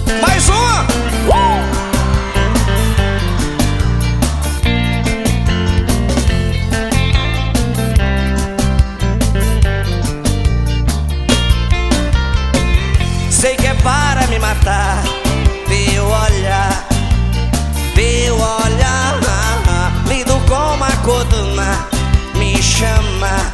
Mais uma! Sei que é para me matar, teu olhar, lindo como a cor do mar, me chama.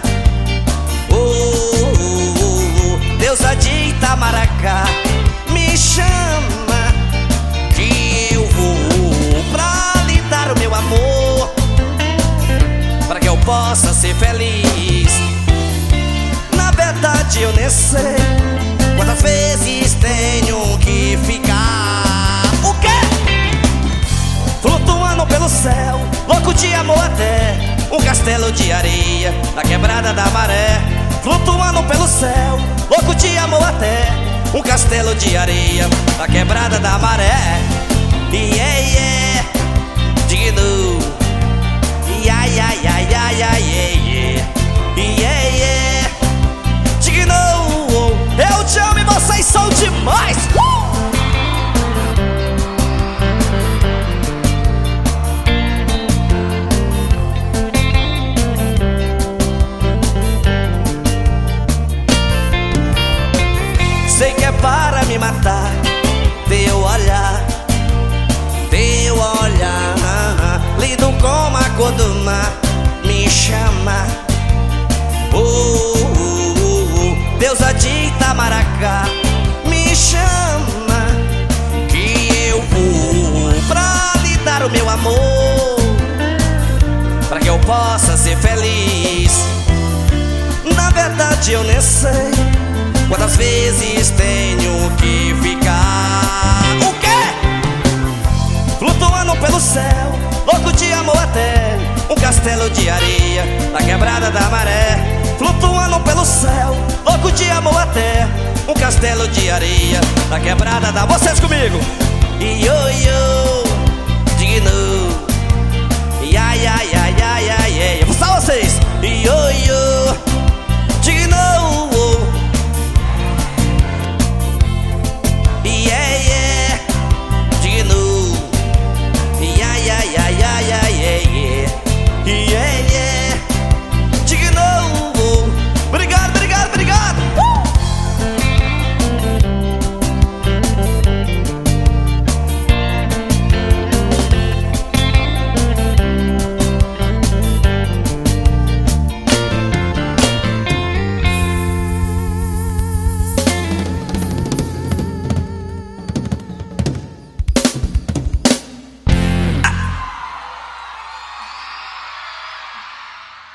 Deusa de Itamaracá, me chama, que eu vou pra lhe dar o meu amor, para que eu possa ser feliz. Na verdade eu nem sei quantas vezes tenho que ficar. O quê? Flutuando pelo céu, louco de amor até um castelo de areia na quebrada da maré. Flutuando pelo céu, louco de amor até um castelo de areia na quebrada da maré. Yeah, yeah, digno. Yeah, yeah, yeah, yeah, yeah, yeah, yeah, yeah, digno. Eu te amo e vocês são demais. Sei que é para me matar, teu olhar, lindo como a cor do mar, me chama. Deusa de Itamaracá, me chama, que eu vou pra lhe dar o meu amor, pra que eu possa ser feliz. Na verdade eu nem sei quantas vezes tenho que ficar. O quê? Flutuando pelo céu, louco de amor até um castelo de areia na quebrada da maré. Flutuando pelo céu, louco de amor até um castelo de areia na quebrada da... Vocês comigo! Ioiô, digno. Ya, ya, ya, ya, ya, ya. Vou só vocês! Ioiô.